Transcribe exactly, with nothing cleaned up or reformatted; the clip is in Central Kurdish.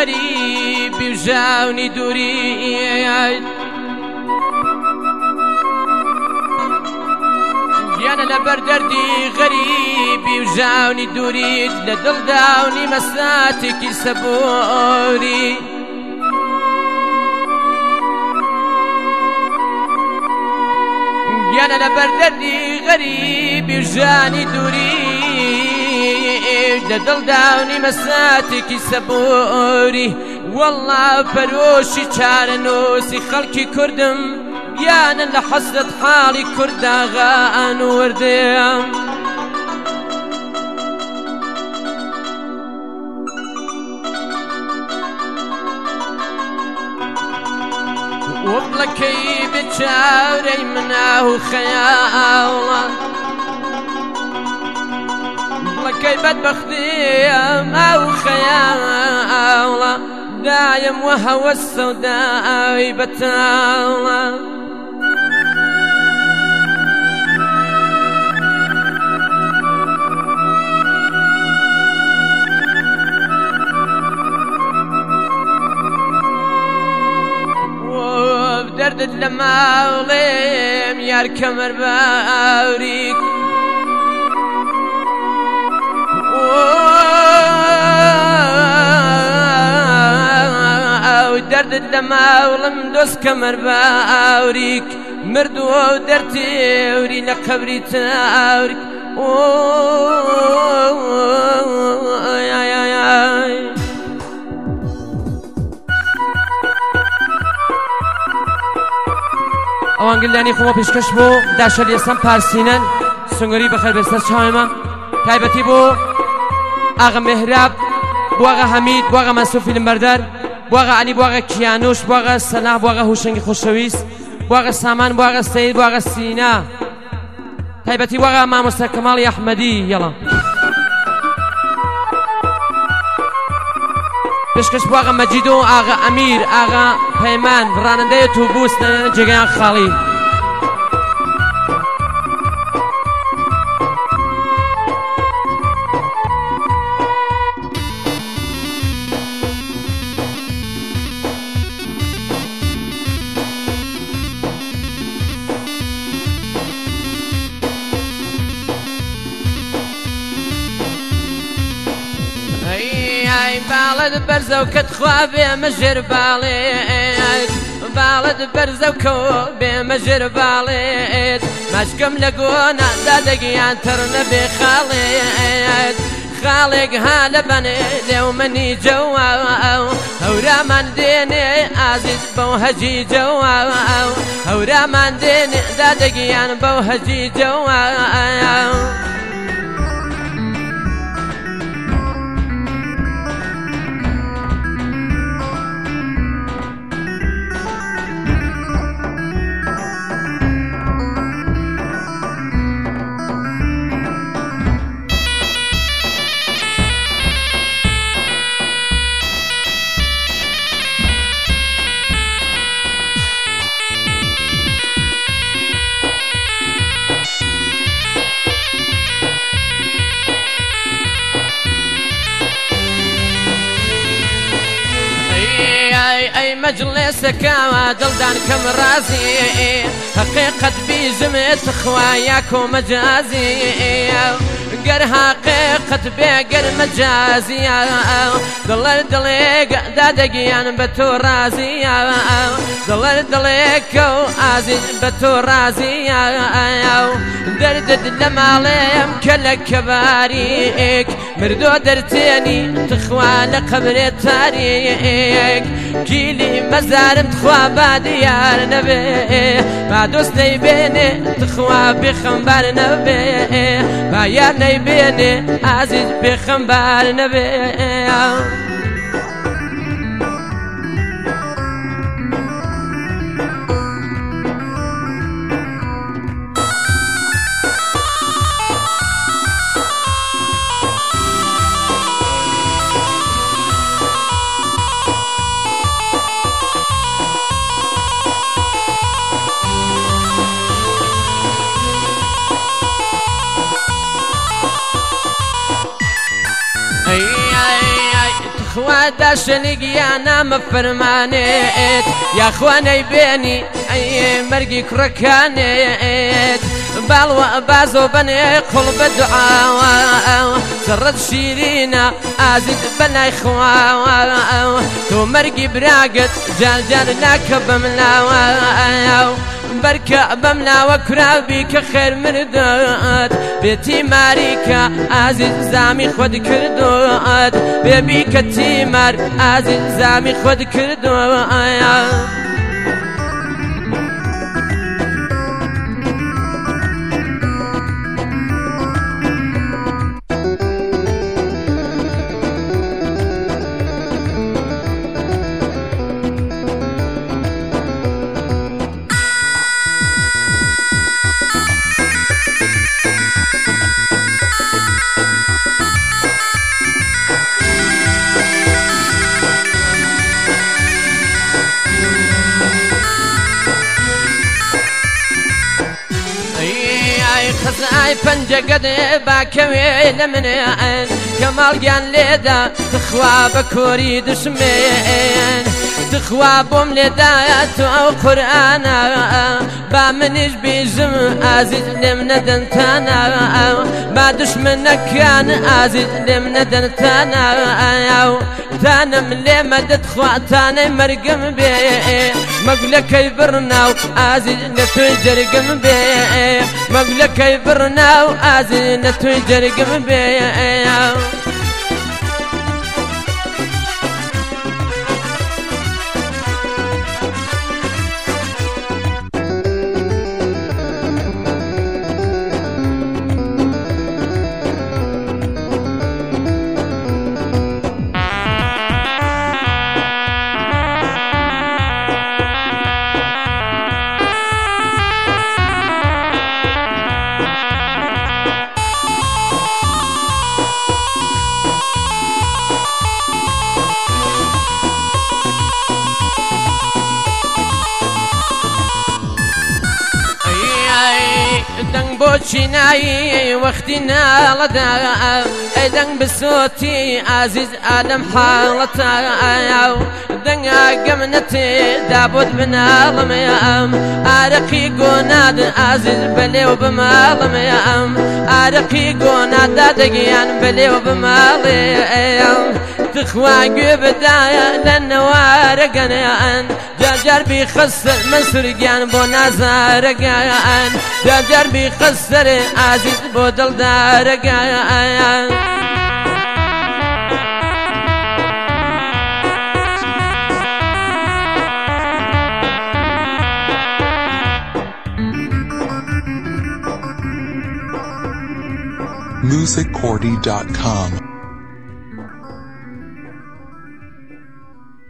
غەریبی و ژاونی دووری گیانە لەبەر دەردی غەریبی و ژاونی دووریت لە دڵدا و نیمە ساتێکی سەبۆری گیانە لەبەر دەردی غەریبی و ژانی دووری لە دڵدا و نیمە ساتێکی سەبۆری وەڵڵا پەرۆشی چارەنۆسی خەڵکی کوردم گیانە لە حەسرەت حاڵی کورداغان وردەیە وەڵەکەی بچاورەی مناو خەیاڵە وەڵەکەی بەدبەختیم ئەو خەیاڵە دایم وە هەوەس سەوداوی بەتاڵە دەردت لە ماوڵێم یار کەمەر باوریک دەردت لە ماوڵم دۆست کەمەر باوریک مردووە و دەرتێوری لە قەبری تاوریک ئەوان گلانی خۆمە پێشکەش بۆ داشەر ئێستان پارسینەن سنگەری بەخێر بێستەر چاوێمە تایبەتی بۆ ئاغا مێهراب بۆ ئاغا حەمید بۆ ئاغا مەنسوور فیلمبەردەر بۆ ئاغا عەلی بۆ ئاغا کیانوش بۆ ئاغا سەلاح بۆ ئاغا هوشەنگی خۆشەویست بۆ ئاغا سامان بۆ ئاغا سەید بۆ ئاغا سینا تایبەتی بۆ ئاغا مامۆستا کەماڵی ئەحمەدی یەڵا پێشکەش بۆ ئاغا مەجید و ئاغا ئەمیر ئاغا پەیمان ڕانندەی ئۆتۆبوس لە جێگەیان خاڵی باڵت بەرزە و کەت خوا بێمە ژێر باڵێت باڵت بەرزە و کە بێمە ژێر باڵێت مەشکەم لە گۆنا دادەگیان تەڕ نەبێ خاڵێت خاڵێک ها لە بەنێ لێومەنی جەوا هەورامان دێنێ ئازیز بەو هەجی جەوا هەورامان دێنێ دادەگیان بەو هەجی جەوا ئەی مەجلێسەکەوە دڵدان کەم ڕازی حەقیقەت بیژمێت خوایە کۆمەجازی گەر حەقیقەت بێگەر مەجازیە دڵەر دڵێک دادەگیان بە تۆ ڕازیە دڵەر دڵێکە و ئازیز بە تۆ ڕازیە دەردت لە ماڵێم کە لە کەباریک مردۆ دەرتێنی تخوا لە قەبرێ تاریک گیلی مەزارم تخوا با دیار نەبێ با دۆست نەیبێنێ تخوا بێخەمبار نەبێ با یار نەیبێنێ ئازیز بێخەمبار نەبێ دا شەلیگیانە مەفەرمانێت یاخوانەی بێنی ئەی مەرگی کوڕەکانێت باڵوە بازۆ بەنێ قوڵ بە دوعاوە زڕت شیرینە ئازیز بەلای خواوە تۆ مەرگی براگت جار جار ناکە بەملاوە بەرکە بەملاوە کوراوی کە خێر مردت بێتی ماریکە ئازیز زامی خۆت کردوت بێبی کە تیمار ئازیز زامی خۆت کردوە خزای پەنجەگەد باکەوێ لە منێن کەماڵگیان لێدا تخوا بە کۆری دشمێن تخوا بۆم لێدایە تۆ ئەو قورئانە با منیش بیژم ئازیز لێم نەدەنتانە با دشمنەکان ئازیز لێم نەدەنتانە تانم لێ مەدەت خوا تانەی مەرگم بێ مەگولەکەی بڕناو ئازیز لە توی جەرگم بێ مەگولەکەی بڕناو ئازیز لە توی جەرگم بێ دەنگ بۆچی نایی وەختی ناڵەدا ئەی دەنگ بسۆتی ئازیز ئادەم حاڵەتە دەنگ ئاگەمنەتێ دابۆت بناڵمەیەم ئارەقی گۆناد ئازیز بەلێو بماڵمەیەم ئارەقی گۆنادا دەگیان بەلێو بماڵێم تخوا گوێ بدایە لە نەوارەگەنیان جار بیخەسەر من سورگیان بۆ نازارەگایان جار بیخەسەر ئازیز بۆ دڵدارەگایان music cordy dot com